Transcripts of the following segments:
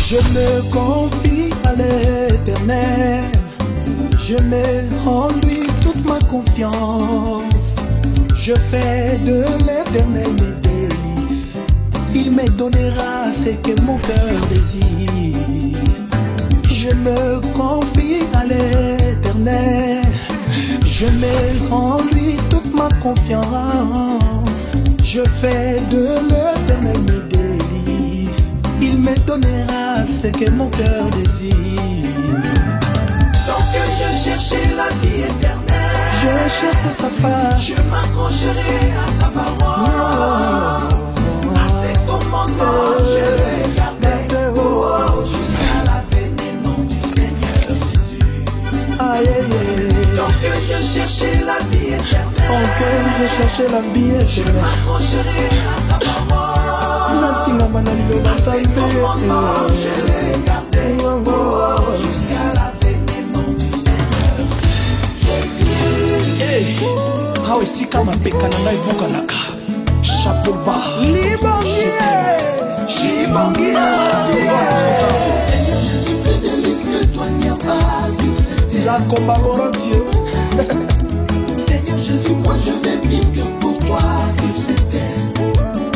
Je me confie à l'Éternel, je mets en lui toute ma confiance. Je fais de l'Éternel mes délices, il me donnera ce que mon cœur désire. Je me confie à l'Éternel, je mets en lui toute ma confiance. Je fais de l'Éternel mes délices, il me donnera ce que mon cœur désire. Tant que je cherchais la vie éternelle, je cherche sa face, je m'accrocherai à sa parole. À ses commandements, je les gardais, jusqu'à l'avènement du Seigneur Jésus. Aïe, aïe, aïe. Tant que je cherchais la vie éternelle, tant que je cherchais la vie éternelle, je m'accrocherai à sa parole. À ses commandements, je les gardais, jusqu'à l'avènement du Seigneur Jésus. Hey, how is he come and pick and I book a laka? Chapeau bas. Libongie, Libongie. Seigneur Jésus, plus de liste que toi, il n'y a pas vu cette terre. Jacob Agorotio. Seigneur Jésus, moi je vais vivre que pour toi sur cette terre.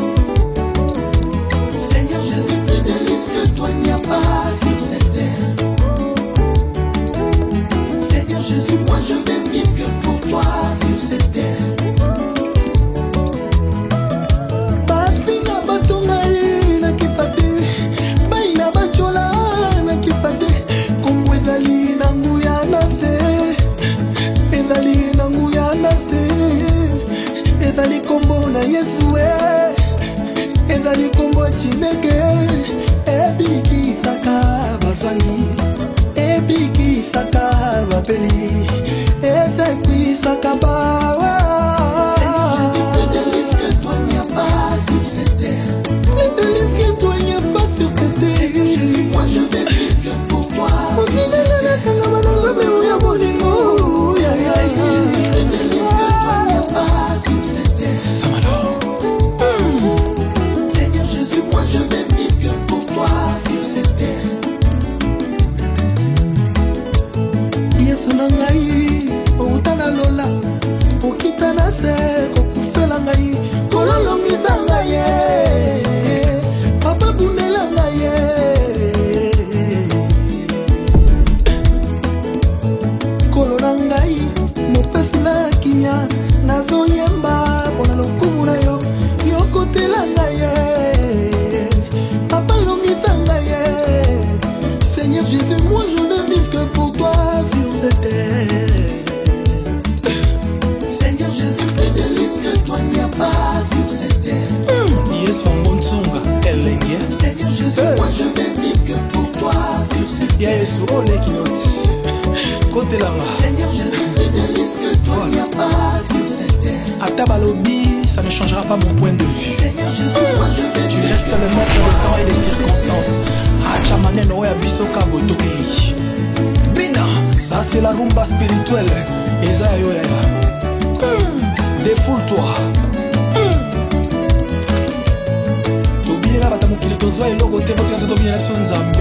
Seigneur Jésus, plus de liste que toi, il n'y a pas sur cette terre. Seigneur Jésus, moi je vais vivre que pour toi sur cette terre. Batina batonga na kipate, baina bachola na kipate, Kongo ezali na nguya na te, ezali na nguya na te, ezali kombo na Yesu ezali kombo Chineke, ebiki saka bazangi, ebiki saka bapeli, ezaki saka bawa. Seigneur Jésus, moi je ne vis que pour toi sur cette terre. Seigneur Jésus, plus de liste que toi, il n'y a pas sur cette terre. Yes, from Bonsunga, Elenge. Seigneur Jésus, moi je vais vivre que pour toi sur cette terre. Yes, ole kinoti. Côté là-bas. Seigneur Jésus, plus de liste que toi, il n'y a pas sur cette terre. À Tabalobi, ça ne changera pas mon point de vue. Seigneur Jésus, moi je vais Tu restes le maître du temps et des circonstances. Achamane no ya biso kabo tokei. Bina, ça c'est la rumba spirituelle. Eza yo ya. Défoule-toi. Tobile la batamukile tozwa eloko te bosi ya tobile la sonzambe.